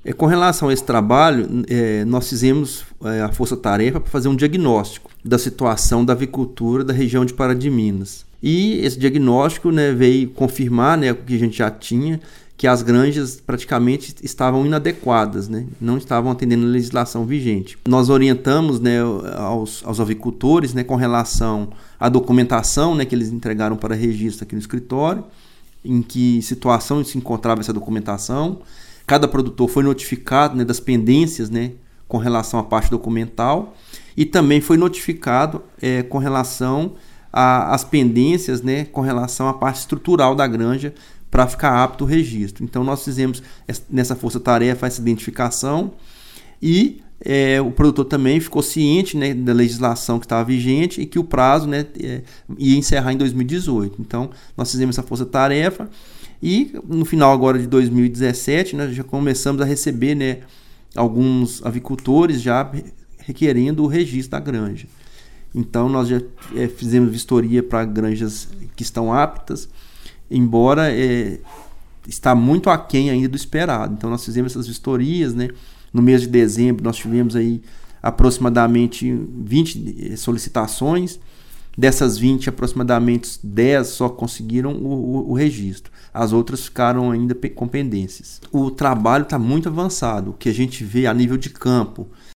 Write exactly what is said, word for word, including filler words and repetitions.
É, com relação a esse trabalho, é, nós fizemos é, a força-tarefa para fazer um diagnóstico da situação da avicultura da região de Pará de Minas. E esse diagnóstico, né, veio confirmar, né, o que a gente já tinha, que as granjas praticamente estavam inadequadas, né, não estavam atendendo a legislação vigente. Nós orientamos, né, aos, aos avicultores, né, com relação à documentação, né, que eles entregaram para registro aqui no escritório, em que situação se encontrava essa documentação. Cada produtor foi notificado, né, das pendências, né, com relação à parte documental, e também foi notificado é, com relação às pendências, né, com relação à parte estrutural da granja para ficar apto o registro. Então nós fizemos nessa força-tarefa essa identificação e é, o produtor também ficou ciente, né, da legislação que estava vigente e que o prazo, né, é, ia encerrar em dois mil e dezoito. Então nós fizemos essa força-tarefa. E no final agora de dois mil e dezessete, nós já começamos a receber, né, alguns avicultores já requerendo o registro da granja. Então nós já é, fizemos vistoria para granjas que estão aptas, embora é, está muito aquém ainda do esperado. Então nós fizemos essas vistorias, né? No mês de dezembro nós tivemos aí aproximadamente vinte solicitações. Dessas vinte, aproximadamente dez só conseguiram o, o, o registro. As outras ficaram ainda com pendências. O trabalho está muito avançado. O que a gente vê a nível de campo